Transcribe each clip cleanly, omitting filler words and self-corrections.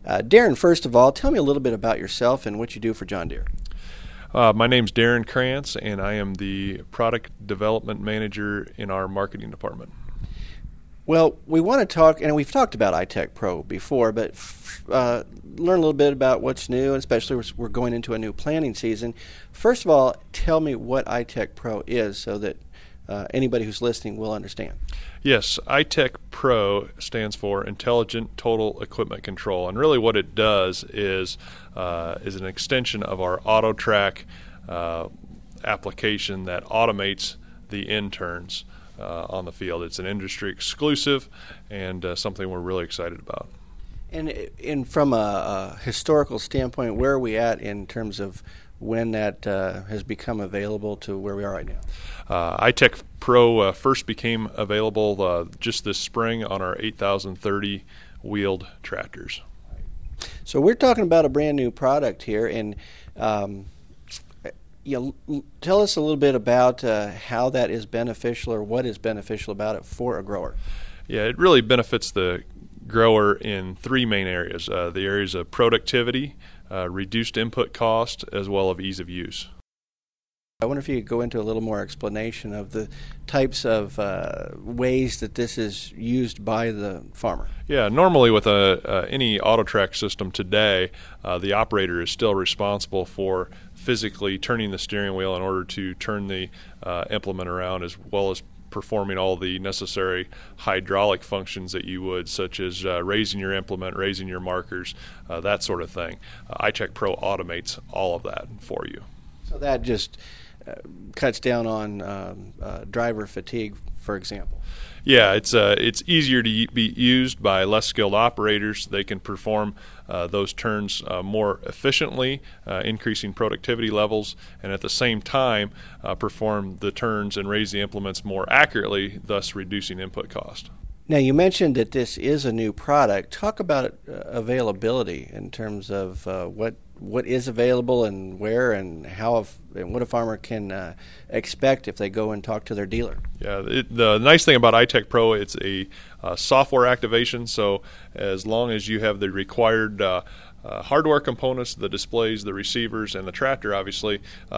Darren, first of all, tell me a little bit about yourself and what you do for John Deere. My name's Darren Krantz, and I am the Product Development Manager in our marketing department. Well, we want to talk, and we've talked about iTech Pro before, but learn a little bit about what's new, and especially we're going into a new planting season. First of all, tell me what iTech Pro is so that anybody who's listening will understand. Yes, iTech Pro stands for Intelligent Total Equipment Control, and really what it does is an extension of our AutoTrack application that automates the end turns on the field. It's an industry exclusive and something we're really excited about. And from a historical standpoint, where are we at in terms of when that has become available to where we are right now? iTech Pro first became available just this spring on our 8030 wheeled tractors. So we're talking about a brand new product here, and tell us a little bit about how that is beneficial, or what is beneficial about it for a grower. Yeah, it really benefits the grower in three main areas: the areas of productivity, reduced input cost, as well as ease of use. I wonder if you could go into a little more explanation of the types of ways that this is used by the farmer. Yeah, normally with any AutoTrack system today, the operator is still responsible for physically turning the steering wheel in order to turn the implement around, as well as performing all the necessary hydraulic functions that you would, such as raising your implement, raising your markers, that sort of thing. iTech Pro automates all of that for you. So that just cuts down on driver fatigue, for example. Yeah, it's easier to be used by less skilled operators. They can perform those turns more efficiently, increasing productivity levels, and at the same time perform the turns and raise the implements more accurately, thus reducing input cost. Now, you mentioned that this is a new product. Talk about availability in terms of what is available and where and how, and what a farmer can expect if they go and talk to their dealer. Yeah, the nice thing about iTech Pro, it's a software activation, so as long as you have the required hardware components, the displays, the receivers, and the tractor, obviously,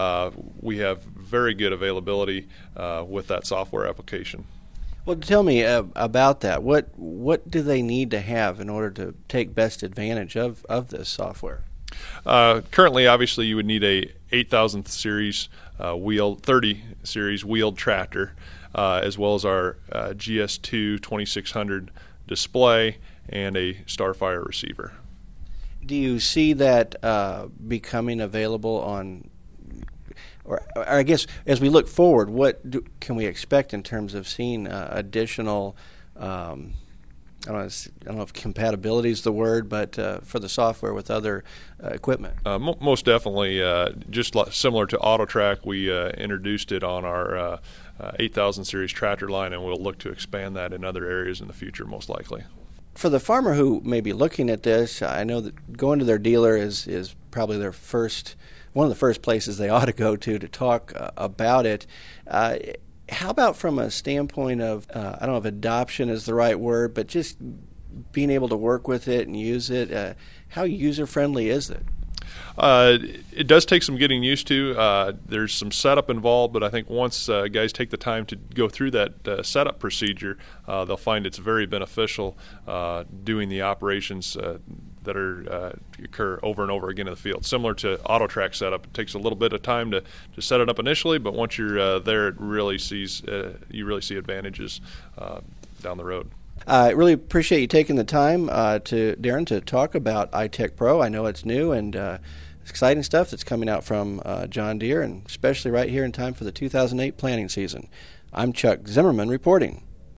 we have very good availability with that software application. Well, tell me about that. What do they need to have in order to take best advantage of this software? Currently, obviously, you would need a 8000th series 30 series wheeled tractor, as well as our GS2 2600 display and a Starfire receiver. Do you see that becoming available on, or I guess as we look forward, can we expect in terms of seeing additional, I don't know if compatibility is the word, but for the software with other equipment? Most definitely. Just similar to AutoTrack, we introduced it on our 8000 series tractor line, and we'll look to expand that in other areas in the future, most likely. For the farmer who may be looking at this, I know that going to their dealer is probably one of the first places they ought to go to talk about it. How about from a standpoint of, I don't know if adoption is the right word, but just being able to work with it and use it, how user-friendly is it? It does take some getting used to. There's some setup involved, but I think once guys take the time to go through that setup procedure, they'll find it's very beneficial doing the operations that occur over and over again in the field. Similar to AutoTrack setup, it takes a little bit of time to set it up initially, but once you're there, you really see advantages down the road. I really appreciate you taking the time, Darren, to talk about iTech Pro. I know it's new and exciting stuff that's coming out from John Deere, and especially right here in time for the 2008 planting season. I'm Chuck Zimmerman reporting.